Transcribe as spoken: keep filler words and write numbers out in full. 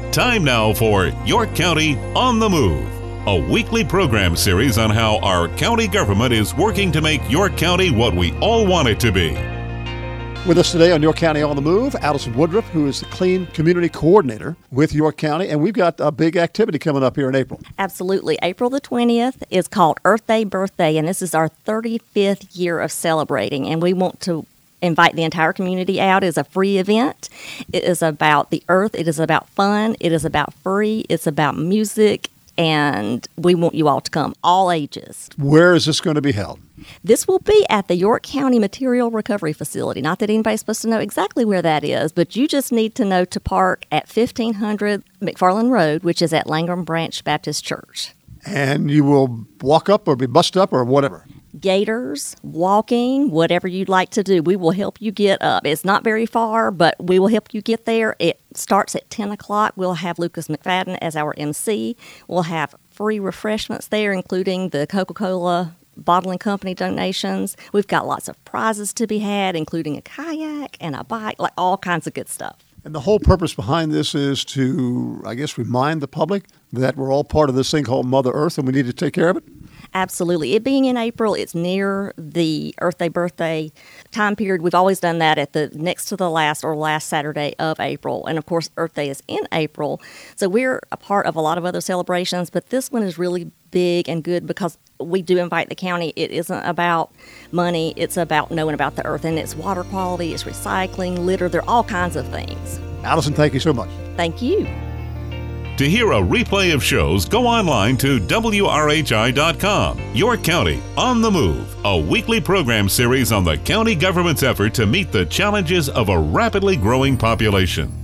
Time now for York County on the Move, a weekly program series on how our county government is working to make York County what we all want it to be. With us today on York County on the Move, Allison Woodruff, who is the Clean Community Coordinator with York County, and we've got a big activity coming up here in April. Absolutely. April the twentieth is called Earth Day Birthday, and this is our thirty-fifth year of celebrating, and we want to invite the entire community out. It's a free event. It is about the earth. It is about fun. It is about free. It's about music, and we want you all to come, all ages. Where is this going to be held? This will be at the York County Material Recovery Facility. Not that anybody's supposed to know exactly where that is, but you just need to know to park at fifteen hundred McFarland Road, which is at Langham Branch Baptist Church. And you will walk up or be bussed up or whatever. Gators, walking, whatever you'd like to do. We will help you get up. It's not very far, but we will help you get there. It starts at ten o'clock. We'll have Lucas McFadden as our M C. We'll have free refreshments there, including the Coca-Cola bottling company donations. We've got lots of prizes to be had, including a kayak and a bike, like all kinds of good stuff. And the whole purpose behind this is to, I guess, remind the public that we're all part of this thing called Mother Earth and we need to take care of it? Absolutely. It being in April, it's near the Earth Day birthday time period. We've always done that at the next to the last or last Saturday of April. And of course, Earth Day is in April. So we're a part of a lot of other celebrations, but this one is really big and good because we do invite the county. It isn't about money. It's about knowing about the earth, and it's water quality, it's recycling, litter. There are all kinds of things. Allison, thank you so much. Thank you. To hear a replay of shows, go online to W R H I dot com. York County on the Move, a weekly program series on the county government's effort to meet the challenges of a rapidly growing population.